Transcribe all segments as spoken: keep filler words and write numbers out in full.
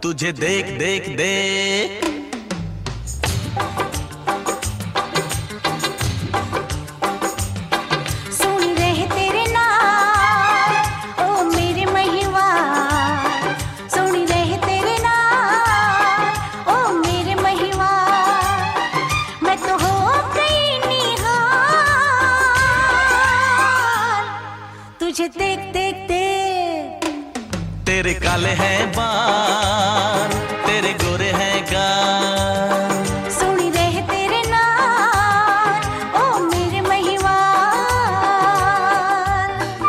तुझे देख देख देख सुनी रहे तेरे नाम ओ मेरे महिवा, सुनी रहे तेरे नाम ओ मेरे महिवा, मैं तो हो गई निहाल तुझे देख देख देख। तेरे काले हैं बाल, तेरे गोरे हैं गाल, सुनी रहे तेरे नाम ओ मेरे महिवाल।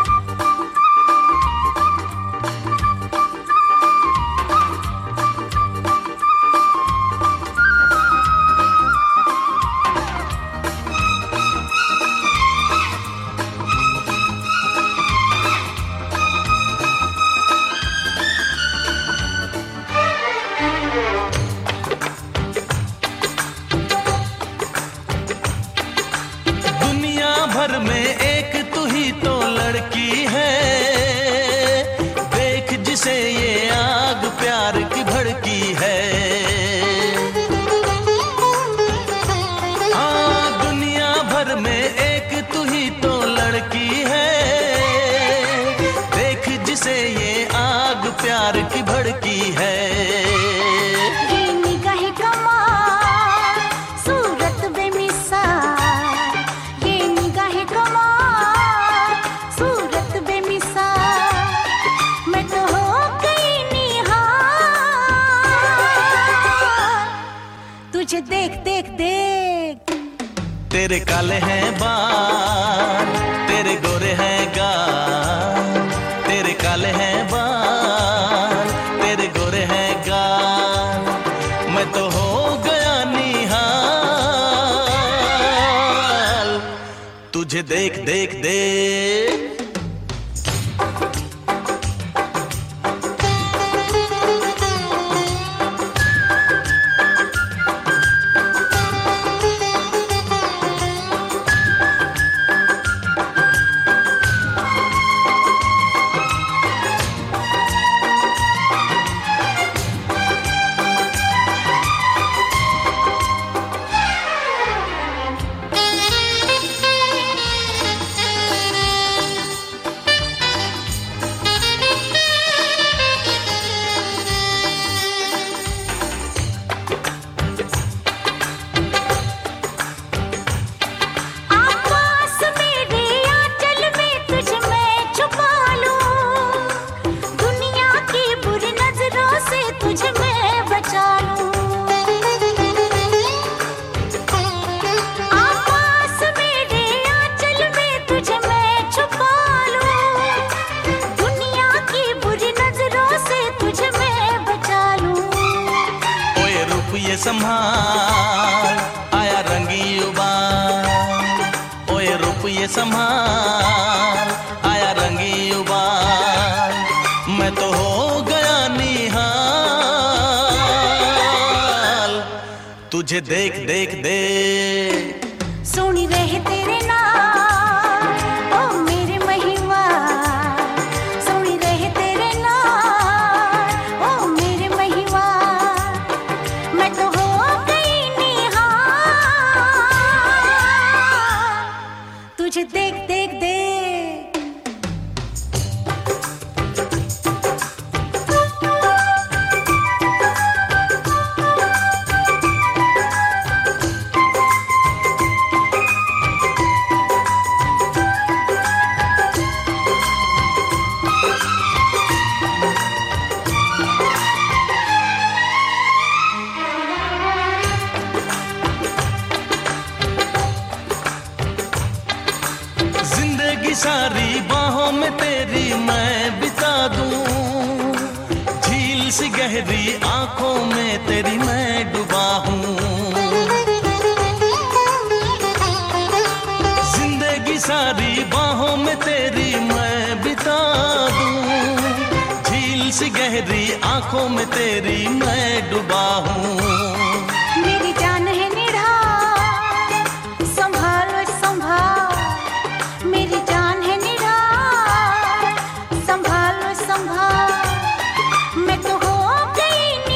दुनिया भर में एक तू ही तो लड़की है, देख जिसे ये आग प्यार की भड़की है। हाँ, दुनिया भर में एक तू ही तो लड़की है, देख जिसे ये आग प्यार की भड़की है। ये निगाहें कमाल, सूरत बेमिसाल, ये निगाहें कमाल, सूरत बेमिसाल, मैं तो हो गई निहाल तुझे देख देख देख। तेरे काले हैं बाल, तेरे गोरे हैं गाल, तेरे काले हैं बाल, तेरे गोरे हैं गाल, मैं तो हो गया निहाल तुझे देख देख देख। आकाश मेरे आंचल में तुझ मैं छुपा लूं, दुनिया की बुरी नजरों से तुझ मैं बचा लूं। आकाश मेरे आंचल में तुझ मैं छुपा लूं, दुनिया की बुरी नजरों से तुझ मैं बचा लूं। ओए रूप ये संभाल, आया रंगी उबाल, ओए रूप ये संभाल, आया रंगी उबाल, मैं तो हो गया निहाल तुझे देख देख देख। सुनी रहे तेरे नाम ओ मेरे महिवा, सुनी रहे तेरे नाम ओ मेरे महिवा, मैं तो हो गई निहाल तुझे देख देख देख। जिंदगी सारी बाहों में तेरी मैं बिता दूं, झील सी गहरी आंखों में तेरी मैं डूबा हूँ। जिंदगी सारी बाहों में तेरी मैं बिता दूं, झील सी गहरी आंखों में तेरी मैं डूबा हूँ। मेरी जान है निढाल, संभालो संभाल, मेरी जान है निढाल, संभालो संभाल, मैं तो हो गई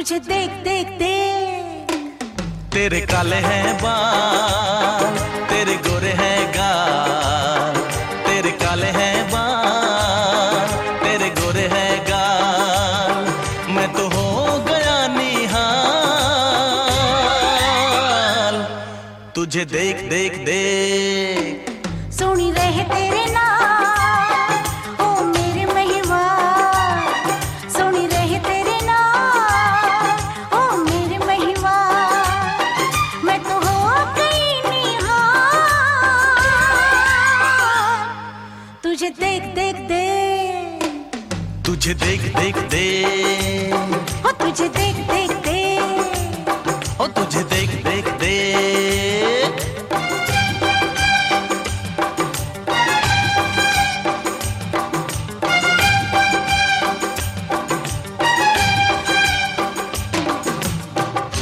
तुझे देख देख देख। तेरे काले हैं बाल, तेरे गोरे हैं गाल, तेरे काले हैं बाल, तेरे गोरे हैं गाल, मैं तो हो गया निहाल, तुझे देख देख देख। सोनी रहे तेरे नाम ओ मेरे महिवाल, सोनी रहे तेरे नाम ओ मेरे महिवाल, मैं तो हो गई निहाल, तुझे देख देख देख। तुझे देख देख देख। हो तुझे देख